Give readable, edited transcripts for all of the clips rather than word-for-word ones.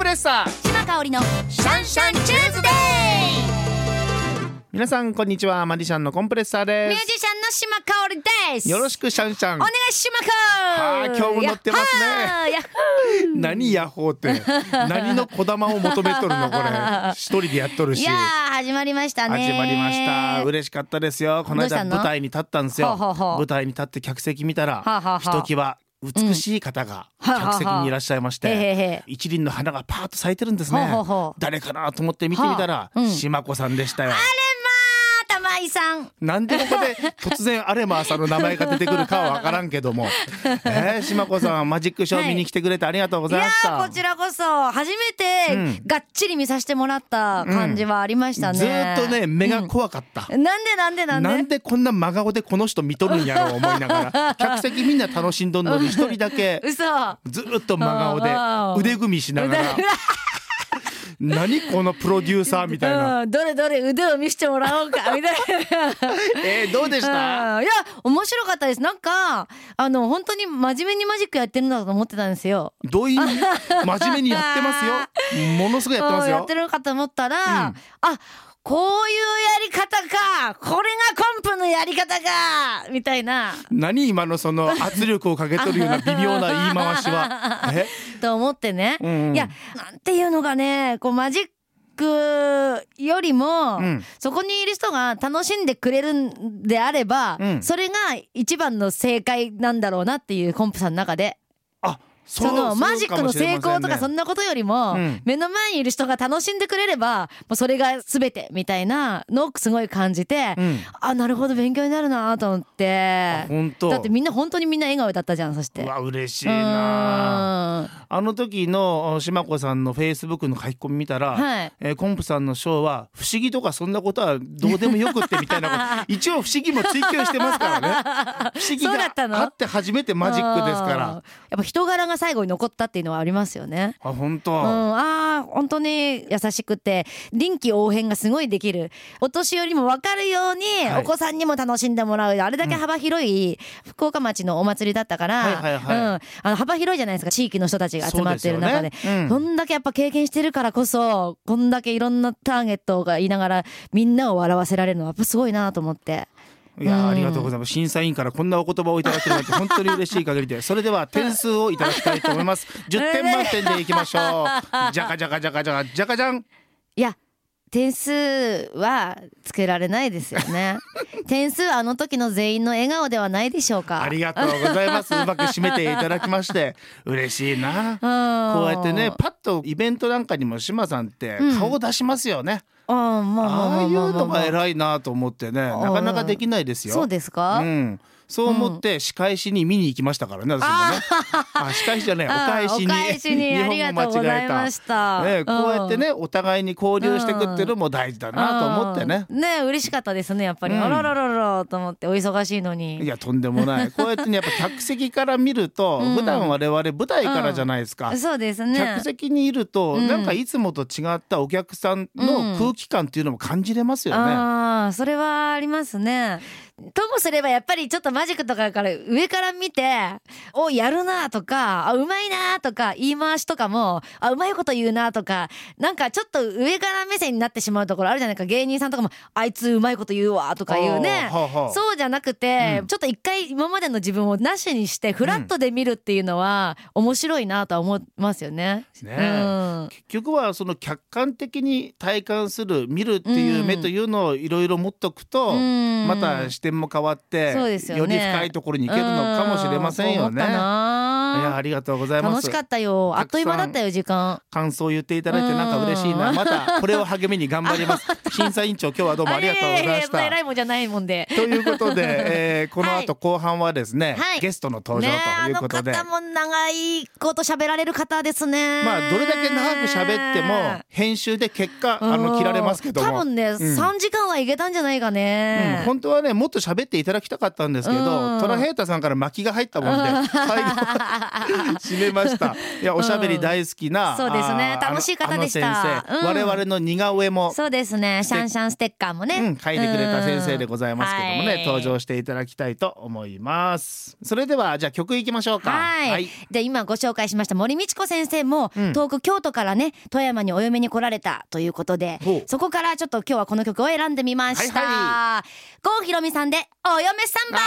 レッサー島香織のシャンシャンチューズデー。 皆さんこんにちは。マジシャンのコンプレッサーでミュージシャンの島香織です。 す。よろしくシャンシャン。 お願いします。 今日も乗ってますね。 ヤッハー何ヤッホーって何の小玉を求めとるのこれ。一人でやっとるし。 いやー始まりましたね。 始まりました。嬉しかったですよ。この間どうしたの舞台に立ったんですよ。 ほうほうほう舞台に立って客席見たら、 はあはあはあひときわ美しい方が客席にいらっしゃいましはあはあへへてへ、 一輪の花がパーッと咲いてるんですね。 ほうほうほう誰かなと思って見てみたら、 はあうん島子さんでしたよ。 玉井さん。 なんでここで突然アレマーさんの名前が出てくるかは分からんけども、島子さんマジックショー見に来てくれてありがとうございました。 いやーこちらこそ初めてがっちり見させてもらった感じはありましたね。 ずーっとね目が怖かった、なんでこんな真顔でこの人見とるんやろう思いながら客席みんな楽しんどんのに一人だけ嘘。 ずーっと真顔で腕組みしながら何このプロデューサーみたいな、 どれどれ腕を見せてもらおうかみたいなどうでしたいや面白かったです。なんか本当に真面目にマジックやってるんだと思ってたんですよ。 どういう真面目にやってますよ。ものすごいやってますよ。 やってるかと思ったら、こういうやり方か、これがコンプのやり方かみたいな。 何今のその圧力をかけとるような微妙な言い回しはと思ってね、 うんいやなんていうのがね、こうマジックよりも、そこにいる人が楽しんでくれるんであれば、それが一番の正解なんだろうなっていう、コンプさんの中で。そのマジックの成功とかそんなことよりも、目の前にいる人が楽しんでくれればもうそれが全てみたいなのをすごい感じて、なるほど勉強になるなと思って。 本当だってみんな本当にみんな笑顔だったじゃん。そしてうわ嬉しいな。あの時の島子さんのフェイスブックの書き込み見たら、コンプさんのショーは不思議とかそんなことはどうでもよくってみたいなこと一応不思議も追求してますからね。不思議があって初めてマジックですから。 やっぱ人柄が最後に残ったっていうのはありますよね。 本当、 本当に優しくて臨機応変がすごいできる。お年寄りも分かるように、お子さんにも楽しんでもらう、あれだけ幅広い福岡町のお祭りだったから、幅広いじゃないですか、地域の人たちが集まってる中で。こんだけやっぱ経験してるからこそ、こんだけいろんなターゲットが言いながらみんなを笑わせられるのはやっぱすごいなと思って。 いやありがとうございます。審査員からこんなお言葉をいただけるなんて本当に嬉しい限りで、それでは点数をいただきたいと思います。10点満点でいきましょう。じゃかじゃかじゃかじゃかじゃかじゃん。 いや点数はつけられないですよね。点数あの時の全員の笑顔ではないでしょうか。 ありがとうございます。うまく締めていただきまして嬉しいな。こうやってねパッとイベントなんかにも島さんって顔出しますよね。ああいうのが偉いなと思ってね、なかなかできないですよ。 そうですか。 そう思って仕返しに見に行きましたからね、私もね。仕返しじゃない、お返しに。 お返しにありがとうございました。 こうやってねお互いに交流していくっていうのも大事だなと思ってね。 嬉しかったですねやっぱり。あららららと思って、お忙しいのに。 いやとんでもない。こうやってねやっぱ客席から見ると、普段我々舞台からじゃないですか。 そうですね。 客席にいるとなんかいつもと違ったお客さんの空気感っていうのも感じれますよね。 それはありますね。ともすればやっぱりちょっとマジックとかから上から見てやるなとかうまいなとか言い回しとかもうまいこと言うなとか、なんかちょっと上から目線になってしまうところあるじゃないか。芸人さんとかもあいつうまいこと言うわとか言うね。そうじゃなくて、ちょっと一回今までの自分をなしにしてフラットで見るっていうのは面白いなとは思いますよね。 結局はその客観的に体感する見るっていう目というのをいろいろ持っとくと、また視点も変わって、より深いところに行けるのかもしれませんよね。いやありがとうございます。 楽しかったよ。あっという間だったよ時間。 感想を言っていただいてなんか嬉しいな。またこれを励みに頑張ります。審査委員長今日はどうもありがとうございました。 偉いもんじゃないもんで。 ということで、この後後半はですね、ゲストの登場ということで、 あの方も長いこと喋られる方ですね。 どれだけ長く喋っても編集で結果切られますけども、 多分ね、3時間はいけたんじゃないかね。 本当はねもっと喋っていただきたかったんですけど、トラヘイタさんから巻きが入ったもんで最後締めました。いやおしゃべり大好きな、 そうですね、楽しい方でした。 我々の似顔絵もそうですね、シャンシャンステッカーもね、 書いてくれた先生でございますけどもね、登場していただきたいと思います。それではじゃあ曲いきましょうか。 はい、で今ご紹介しました森美智子先生も、遠く京都からね富山にお嫁に来られたということで、そこからちょっと今日はこの曲を選んでみました。郷ひろみさんでお嫁サンバ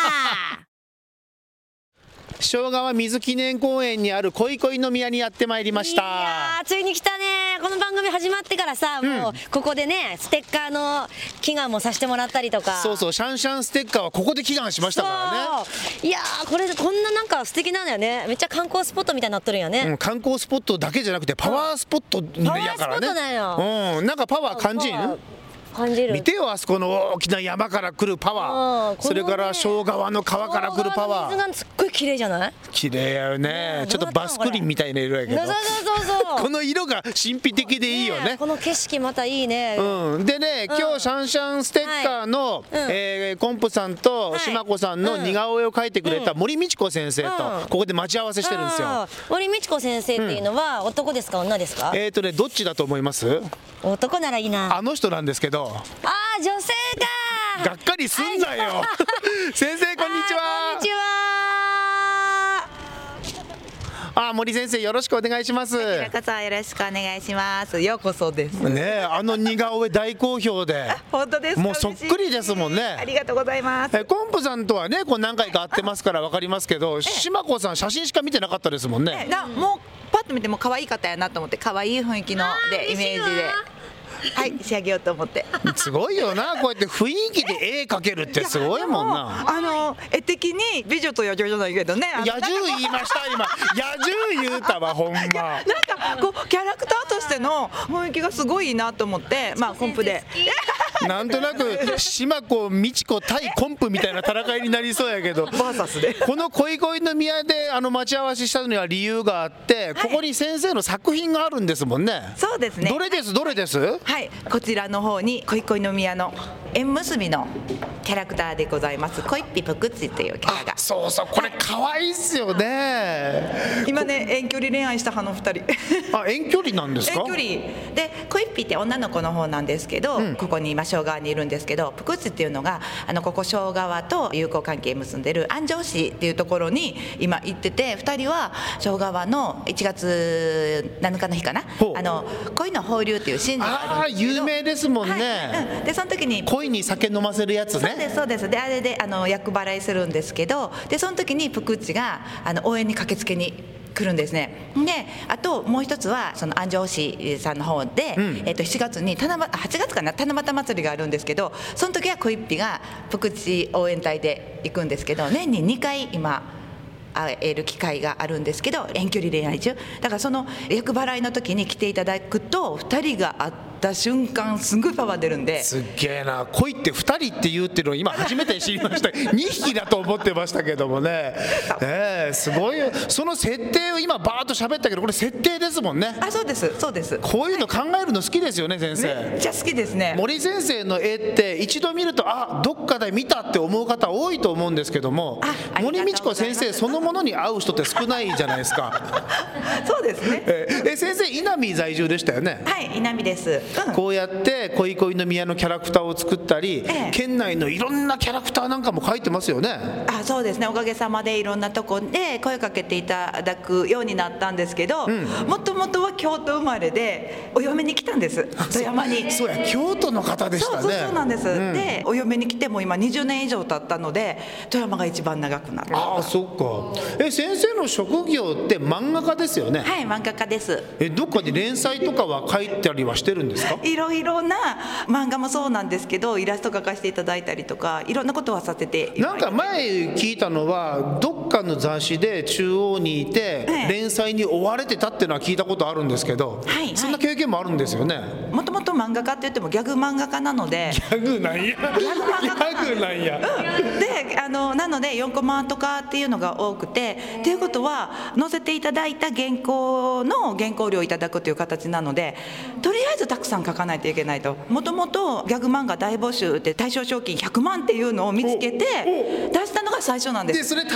庄川水記念公園にある恋恋の宮にやってまいりました。いやついに来たね。この番組始まってからさ、もうここでねステッカーの祈願もさせてもらったりとか。 そうそう、シャンシャンステッカーはここで祈願しましたからね。 いやこれこんななんか素敵なんだよね。めっちゃ観光スポットみたいになっとるんやね。 観光スポットだけじゃなくてパワースポットやからね。なんかパワー感じん？見てよ、あそこの大きな山から来るパワー、それから庄川の川から来るパワー。 水がすっごい綺麗じゃない？ 綺麗やよね。ちょっとバスクリンみたいな色やけど、この色が神秘的でいいよね。 この景色またいいね。 でね、今日シャンシャンステッカーのコンプさんと島子さんの似顔絵を描いてくれた森美智子先生とここで待ち合わせしてるんですよ。 森美智子先生っていうのは男ですか女ですか？ どっちだと思います？ 男ならいいな。 あの人なんですけど。 ああ、女性か。 がっかりすんなよ。先生こんにちは。 こんにちは。 森先生よろしくお願いします。 平子さんよろしくお願いします。ようこそです。 ね、似顔絵大好評で。 本当ですか。 もうそっくりですもんね。 ありがとうございます。 コンプさんとはね、こう何回か会ってますからわかりますけど、島子さん写真しか見てなかったですもんね。 もうパッと見ても可愛い方やなと思って、可愛い雰囲気のでイメージで。はい、仕上げようと思って。 すごいよな、こうやって雰囲気で絵描けるってすごいもんな。 絵的に美女と野獣じゃないけどね。 野獣言いました今。野獣言うたわほんま。なんかこうキャラクターとしての雰囲気がすごいいいなと思って、コンプで。 なんとなく島子美智子対コンプみたいな戦いになりそうやけど。 バーサスで。 この恋恋の宮で待ち合わせしたのには理由があって、ここに先生の作品があるんですもんね。 そうですね。 どれです？どれです？ はい、こちらの方に恋恋の宮の縁結びのキャラクターでございます。恋っぴぷくっちっていうキャラが。 そうそう、これ可愛いっすよね。 今ね遠距離恋愛した派の2人。 遠距離なんですか？ 遠距離で恋っぴって女の子の方なんですけど、ここに今庄川にいるんですけど、ぷくっちっていうのがここ庄川と友好関係結んでる安城市っていうところに今行ってて、2人は庄川の1月7日の日かな、恋の放流っていう神事があるんですけど。 有名ですもんね。 でその時に恋に酒飲ませるやつね。 そうですそうです。であれで厄払いするんですけど、でその時にぷくっちが応援に駆けつけに来るんですね。であともう一つはその安城市さんの方で、7月に8月かな、七夕祭りがあるんですけど、その時は恋っぴがぷくっち応援隊で行くんですけど、年に2回今会える機会があるんですけど、遠距離恋愛中だから、その厄払いの時に来ていただくと2人が会った瞬間すごいパワー出るんで。 すっげえな。恋って2人って言うっていうのを今初めて知りました。2匹だと思ってましたけどもね。すごいよ。その設定を今バーッと喋ったけど、これ設定ですもんね。 そうですそうです。 こういうの考えるの好きですよね先生。 めっちゃ好きですね。 森先生の絵って一度見るとどっかで見たって思う方多いと思うんですけども、森美智子先生そのものに会う人って少ないじゃないですか。 そうですね。 先生稲見在住でしたよね。 はい、稲見です。 こうやって恋恋の宮のキャラクターを作ったり、県内のいろんなキャラクターなんかも描いてますよね。 そうですね。おかげさまでいろんなとこで声かけていただくようになったんですけど、もともとは京都生まれでお嫁に来たんです。富山に。 そうや、京都の方でしたね。 そうなんです。でお嫁に来ても今20年以上経ったので、富山が一番長くなった。 そっか。先生の職業って漫画家ですよね。 はい、漫画家です。 どっかに連載とかは書いたりはしてるんですか？ いろいろな漫画もそうなんですけど、イラスト描かせていただいたりとか、いろんなことはさせて。 なんか前聞いたのは、どっかの雑誌で中央にいて連載に追われてたっていうのは聞いたことあるんですけど、そんな経験もあるんですよね。 もともと漫画家って言ってもギャグ漫画家なので。 ギャグなんや。ギャグなんや。 でなので4コマとかっていうのが多くて、っていうことは載せていただいた原稿の原稿料をいただくという形なので、とりあえずたくさん書かないといけないと。もともとギャグ漫画大募集で対象賞金100万っていうのを見つけて出したのが最初なんです。 でそれ対象だったんです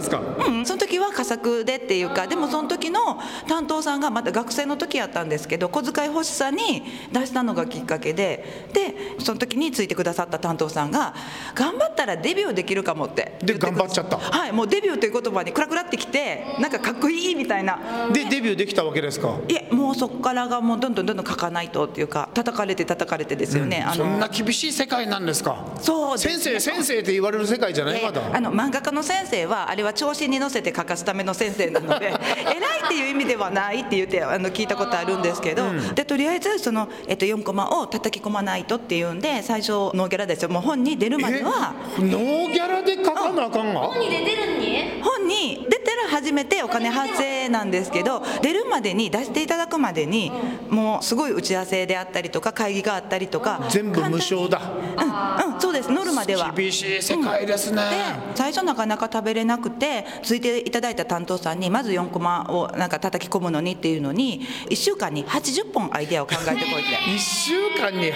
ですか？ その時は佳作でっていうか、でもその時の担当さんがまだ学生の時やったんですけど、小遣い欲しさに出したのがきっかけで、その時についてくださった担当さんが頑張ったらデビューできるかもってで頑張っちゃった。 はい、もうデビューという言葉にクラクラってきて、なんかかっこいいみたいなでデビューできたわけですか？ いえ、もうそこからがもうどんどん書かないとっていうか、叩かれてですよね、 そんな厳しい世界なんですか？ そうです、 先生って言われる世界じゃない。まだ漫画家の先生はあれは調子に乗せて書かすための先生なので偉いっていう意味ではないって言って聞いたことあるんですけど、でとりあえずその、4コマを叩き込まないとっていうんで、最初ノーギャラですよ。もう本に出るまではノーギャラで書かなあかんが。 本に出てる本に出たら初めてお金発生なんですけど、出るまでに出していただくまでにもうすごい打ち合わせであったりとか会議があったりとか、 全部無償だ。 そうです、ノルマでは厳しい世界ですね。 で最初なかなか食べれなくて、ついていただいた担当さんにまず4コマをなんか叩き込むのにっていうのに、1週間に80本アイデアを考えてこいって 1週間に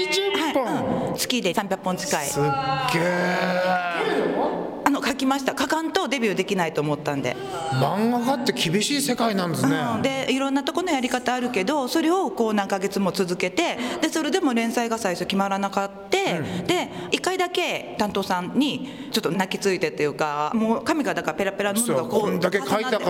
80本、 月で300本近い。 すっげえ。 書きました。書かんとデビューできないと思ったんで。 漫画家って厳しい世界なんですね。 でいろんなところのやり方あるけど、それをこう何ヶ月も続けて、でそれでも連載が最初決まらなかった、で1回だけ担当さんにちょっと泣きついてっていうか、もう紙がだからペラペラのものがこんだけ書いたから、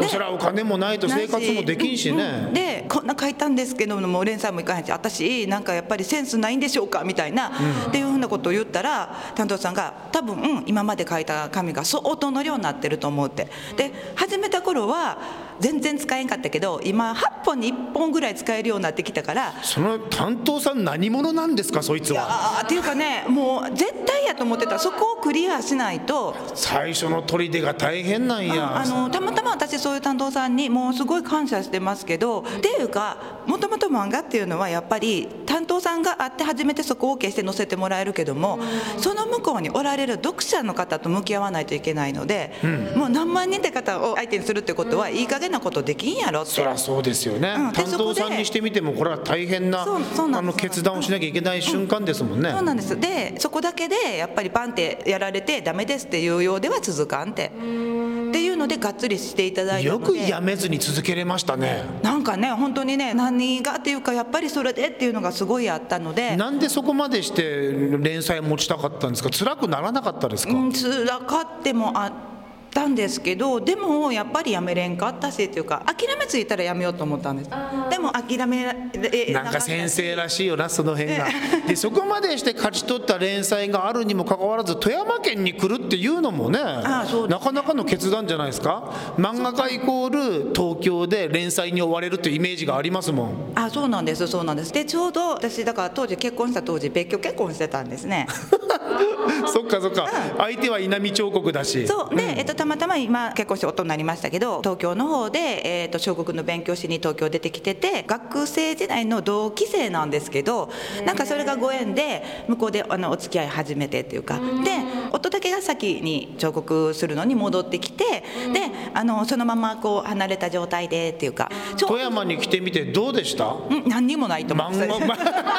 それはお金もないと生活もできんしね、 でこんな書いたんですけども連載もいかへんし、私なんかやっぱりセンスないんでしょうかみたいな、っていうふうなことを言ったら、担当さんが多分、今まで書いた紙が相当の量になってると思うって。で始めた頃は全然使えんかったけど、今8本に1本ぐらい使えるようになってきたから。 その担当さん何者なんですか、そいつは。 っていうかね、もう絶対やと思ってた。そこをクリアしないと。 最初の砦が大変なんや。 たまたま私そういう担当さんにもうすごい感謝してますけど、っていうかもともと漫画っていうのはやっぱり担当さんがあって初めてそこを OK して載せてもらえるけども、その向こうにおられる読者の方と向き合わないといけないので、もう何万人って方を相手にするってことはいい加減なことできんやろって。 そりゃそうですよね、担当さんにしてみてもこれは大変な決断をしなきゃいけない瞬間ですもんね。 そうなんです。でそこだけでやっぱりバンってやられてダメですっていうようでは続かんっていうので、がっつりしていただいたので。 よくやめずに続けれましたね。 なんかね、本当にね、何がっていうかやっぱりそれでっていうのがすごいあったので。 なんでそこまでして連載持ちたかったんですか？辛くならなかったですか？ 辛かってもあったんですけど、でもやっぱりやめれんかったしっていうか、諦めついたらやめようと思ったんです。でも諦めなんか先生らしいよな、その辺が。でそこまでして勝ち取った連載があるにもかかわらず富山県に来るっていうのもね、なかなかの決断じゃないですか。漫画家イコール東京で連載に追われるというイメージがありますもん。 そうなんです、そうなんです。でちょうど私だから当時結婚した当時別居結婚してたんですね。 そっかそっか、相手は稲見彫刻だし。 そうで、たまたま今結婚して夫になりましたけど、東京の方で、彫刻の勉強しに東京出てきてて、学生時代の同期生なんですけど、なんかそれがご縁で向こうでお付き合い始めてっていうか、で夫だけが先に彫刻するのに戻ってきて、でそのままこう離れた状態でっていうか。 富山に来てみてどうでした？ 何にもないと思います。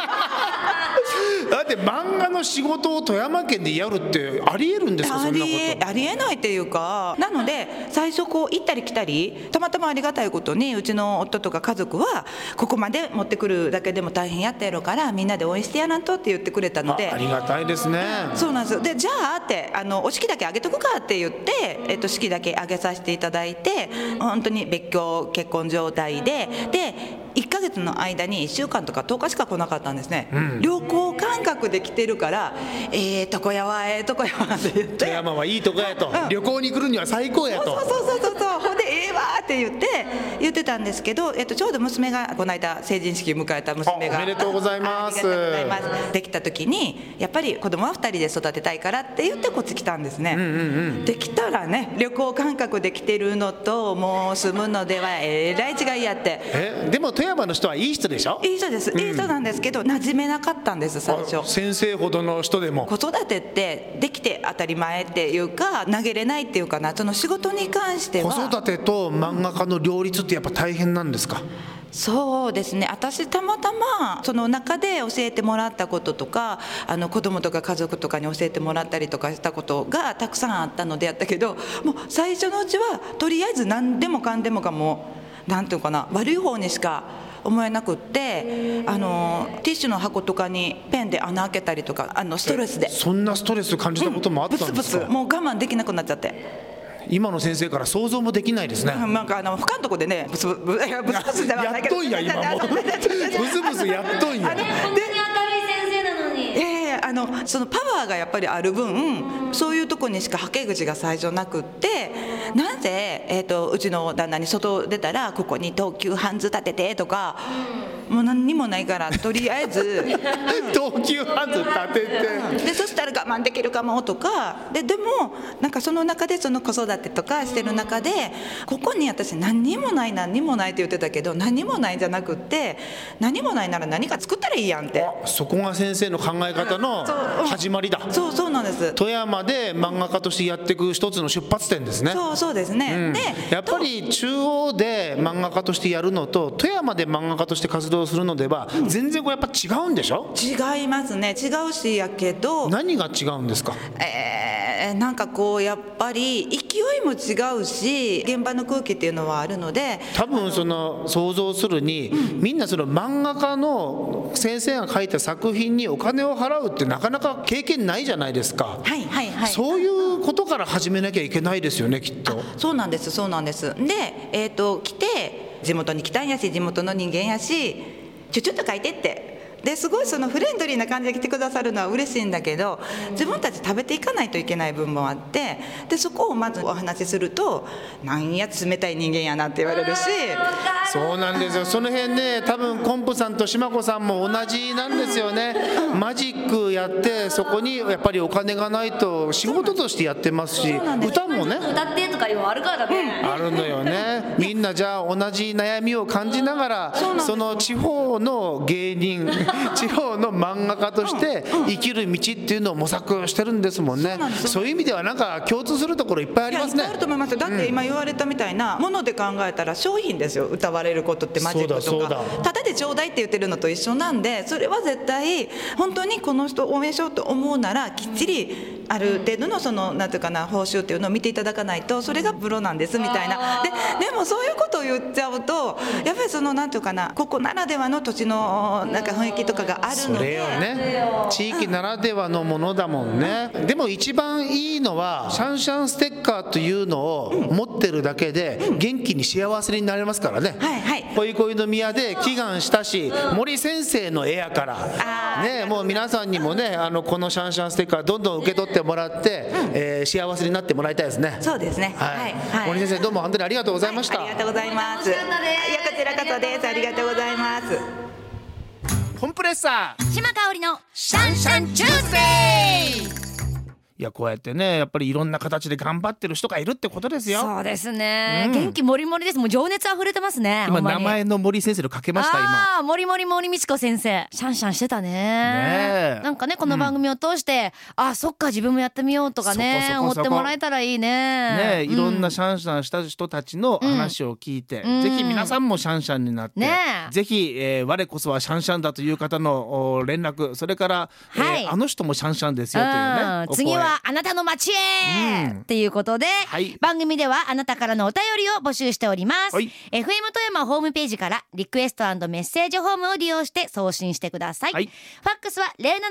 だって漫画の仕事を富山県でやるってありえるんですか？そんなこと。 ありえないっていうか、なので最初こう行ったり来たり、たまたまありがたいことにうちの夫とか家族はここまで持ってくるだけでも大変やったやろからみんなで応援してやらんとって言ってくれたので。 ありがたいですね。 そうなんです。でじゃあってお式だけあげとくかって言って、式だけあげさせていただいて、本当に別居結婚状態で1ヶ月の間に1週間とか10日しか来なかったんですね、旅行感覚で来てるからとこやわとこやわって言って、 富山はいいとこやと、旅行に来るには最高やと。 そうほんでわって言ってたんですけど、ちょうど娘がこの間成人式を迎えた娘がおめでとうございます。 できた時にやっぱり子供は2人で育てたいからって言ってこっち来たんですね、できたらね、旅行感覚で来てるのともう住むのではえらい違いやって。 でも富山の人はいい人でしょ？ いい人です、いい人なんですけど馴染めなかったんです最初。 先生ほどの人でも子育てってできて当たり前っていうか投げれないっていうかな、その仕事に関しては。 子育てと漫画家の両立ってやっぱ大変なんですか？ そうですね、私たまたまその中で教えてもらったこととか、子供とか家族とかに教えてもらったりとかしたことがたくさんあったのでやったけど、もう最初のうちはとりあえず何でもかんでもかもなんていうかな、悪い方にしか思えなくって、ティッシュの箱とかにペンで穴開けたりとか、ストレスで。 そんなストレス感じたこともあったんですか？ ブツブツ、もう我慢できなくなっちゃって。 今の先生から想像もできないですね。 なんか他のとこでね、ブツブツではないけど、 やっとんや今もブツブツやっとんや。 本当に明るい先生なのに。 そのパワーがやっぱりある分、そういうとこにしかはけ口が最初なくって、なぜ、うちの旦那に外出たらここに東急ハンズ立ててとか、もう何にもないからとりあえず東急ハンズ立てて、 でそしたら我慢できるかもとかでもなんかその中でその子育てとかしてる中で、ここに私何にもないって言ってたけど、何にもないんじゃなくって、何もないなら何か作ったらいいやんって。 そこが先生の考え方の始まりだ。 そうなんです。 富山で漫画家としてやっていく一つの出発点ですね。 そうですね、でやっぱり中央で漫画家としてやるのと富山で漫画家として活動するのでは全然これやっぱ違うんでしょ？ 違いますね。違うしやけど、 何が違うんですか？ なんかこうやっぱり勢いも違うし、現場の空気っていうのはあるので、 多分その想像するに、みんなその漫画家の先生が書いた作品にお金を払うってなかなか経験ないじゃないですか。そういうことから始めなきゃいけないですよね、きっと。 そうなんです。で、来て地元に来たんやし、地元の人間やし、ちょっと書いてって。ですごいそのフレンドリーな感じで来てくださるのは嬉しいんだけど、自分たち食べていかないといけない分もあって、でそこをまずお話しすると、なんや冷たい人間やなって言われるし。 そうなんですよ。その辺ね、多分コンプさんと島子さんも同じなんですよね。マジックやってそこにやっぱりお金がないと仕事としてやってますし、歌もね歌ってとかいうのあるからね、 あるのよね。みんなじゃあ同じ悩みを感じながら、その地方の芸人地方の漫画家として生きる道っていうのを模索してるんですもんね。そういう意味ではなんか共通するところいっぱいありますね。 いっぱいあると思います。だって今言われたみたいなもので考えたら商品ですよ、歌われることって。マジックとかただでちょうだいって言ってるのと一緒なんで、それは絶対本当にこの人応援しようと思うなら、きっちりある程度のそのなんていうかな、報酬っていうのを見ていただかないと、それがプロなんですみたいな。でもそういうことを言っちゃうと、やっぱりそのなんていうかな、ここならではの土地のなんか雰囲気とかがあるので、 それよね、地域ならではのものだもんね。でも一番いいのはシャンシャンステッカーというのを持ってるだけで元気に幸せになれますからね。恋の宮で祈願したし、森先生の絵やからね、もう皆さんにもね、このシャンシャンステッカーどんどん受け取ってもらって、幸せになってもらいたいですね。 そうですね。 森先生、どうも本当にありがとうございました。 ありがとうございます。こちらこそです。ありがとうございます。 コンプレッサー島香織のシャンシャンチューズデー。 いや、こうやってね、やっぱりいろんな形で頑張ってる人がいるってことですよ。 そうですね、元気もりもりです。もう情熱あふれてますね。 今名前の森先生のかけました。今森美智子先生、シャンシャンしてた ね。なんかね、この番組を通して、そっか自分もやってみようとかね、思ってもらえたらいいね。 いろんなシャンシャンした人たちの話を聞いて、ぜひ皆さんもシャンシャンになって、ぜひ、我こそはシャンシャンだという方の連絡、それから、あの人もシャンシャンですよというね、 次はあなたの街へ、っていうことで、番組ではあなたからのお便りを募集しております。FM 富山ホームページからリクエスト&メッセージフォームを利用して送信してください。ファックスは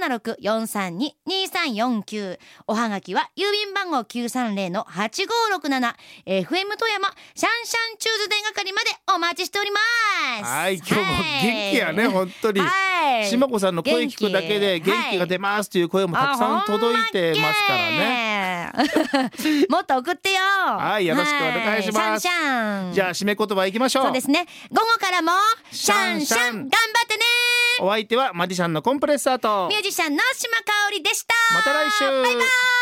076-432-2349、おはがきは郵便番号 930-8567、 FM 富山シャンシャンチューズデー係までお待ちしております。 今日も元気やね、本当に。島子さんの声聞くだけで元気が出ますという声もたくさん届いてますからね。 もっと送ってよ。 よろしくお願いします。 シャンシャン。 じゃあ締め言葉いきましょう。 そうですね、午後からもシャンシャン頑張ってね。 お相手はマジシャンのコンプレッサーとミュージシャンの島香織でした。 また来週。 バイバイ。